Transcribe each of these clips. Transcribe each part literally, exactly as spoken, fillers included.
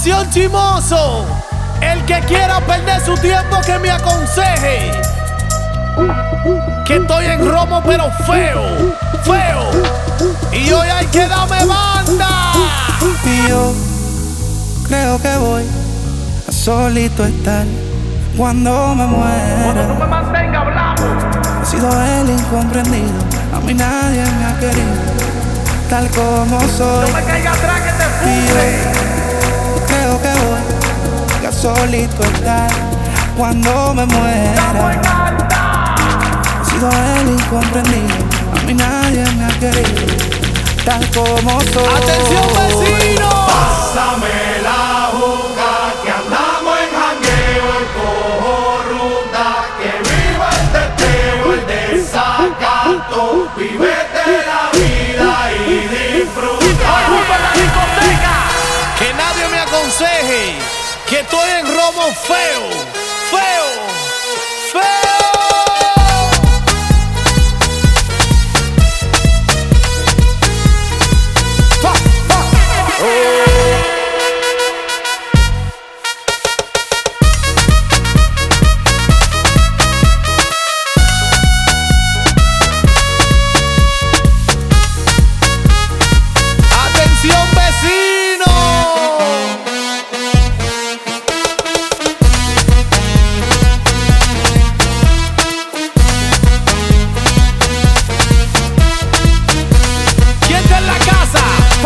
Atención chimoso, el que quiera perder su tiempo que me aconseje. Que estoy en romo pero feo, feo. Y hoy hay que darme banda. Y yo creo que voy a solito estar cuando me muera. Cuando tú me mantengas hablando. He sido el incomprendido, a mí nadie me ha querido tal como soy. No me caiga atrás que te Y funde. yo creo que voy a solito estar cuando me Estamos muera. en alta. He sido el incomprendido, a mí nadie me ha querido tal como soy. Atención vecino. Pásame la juca, que andamos en jangueo, el cojo ruta, que viva el teteo, el desacato, vívete la vida y disfruta. Ocupa la discoteca. Que nadie me aconseje que estoy en romo feo, feo, feo. Atención vecino. ¿Quién está en la casa?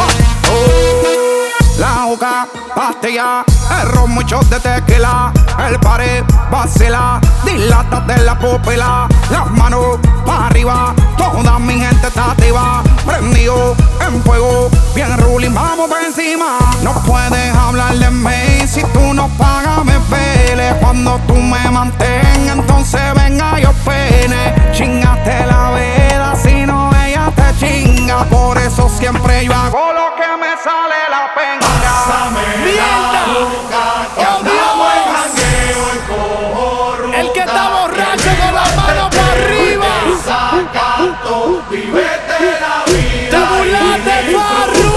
La juca, pastilla, el ron, muchos de tequila, el pared, vacila, dilátate la pupila, las manos para arriba, toda mi gente está activa, prendido en fuego, bien ruling, vamos por encima. No puedes hablar de mí si tú no pagas, me pele. Cuando tú me mantengas, entonces venga yo pene. Chingaste la veda, si no ella te chinga, por eso siempre yo hago lo que me sale la penga. Pásame la juca, que ¡Oh, andamos en Dios! jangueo, el cojo ruta, El que está borracho que con la viva mano el para teteo, arriba. el desacato, vívete la vida Te burlaste, y disfruta. Farru.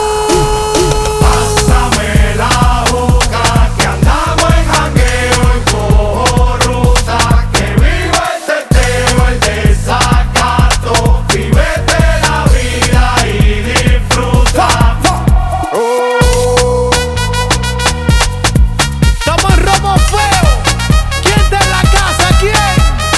Pásame la juca, que andamos en jangueo, el cojo ruta, que viva el teteo, el desacato, vívete la vida y disfruta. Estamos en romo feo. ¿Quién está en la casa? ¿Quién?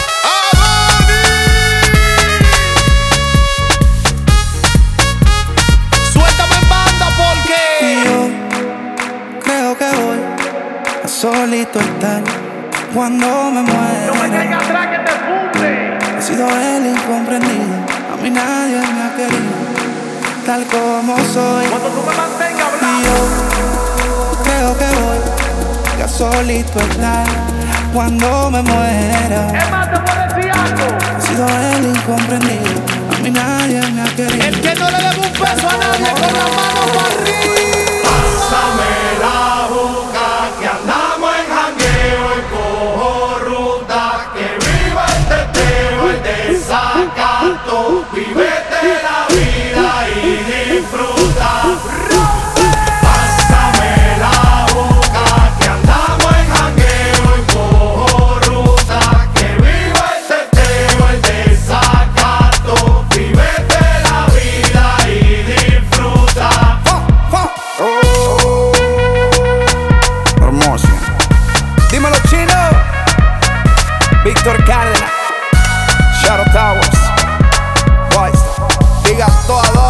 Suéltame en banda Y porque yo creo que voy a solito estar cuando me no me muera. caiga atrás que te funde. He sido el incomprendido, a mí nadie me ha querido tal como soy. Cuando tú me mantengas Y hablando. yo creo que voy a solito estar cuando me muera. Es más, te voy a decir algo. He sido el incomprendido, a mí nadie me ha querido. El que no le debe un peso a nadie con la mano para arriba. Pásame la juca, que andamos en jangueo, el cojo ruta, que viva el teteo, el desacato, vívete la vida y disfruta. Pásame la juca, que andamos en jangueo, el cojo ruta, que viva el teteo, el desacato, vívete la vida y disfruta. Oh, hermoso. Dímelo, chino. Víctor Cárdenas, Shadow Towers, Boys, diga todo.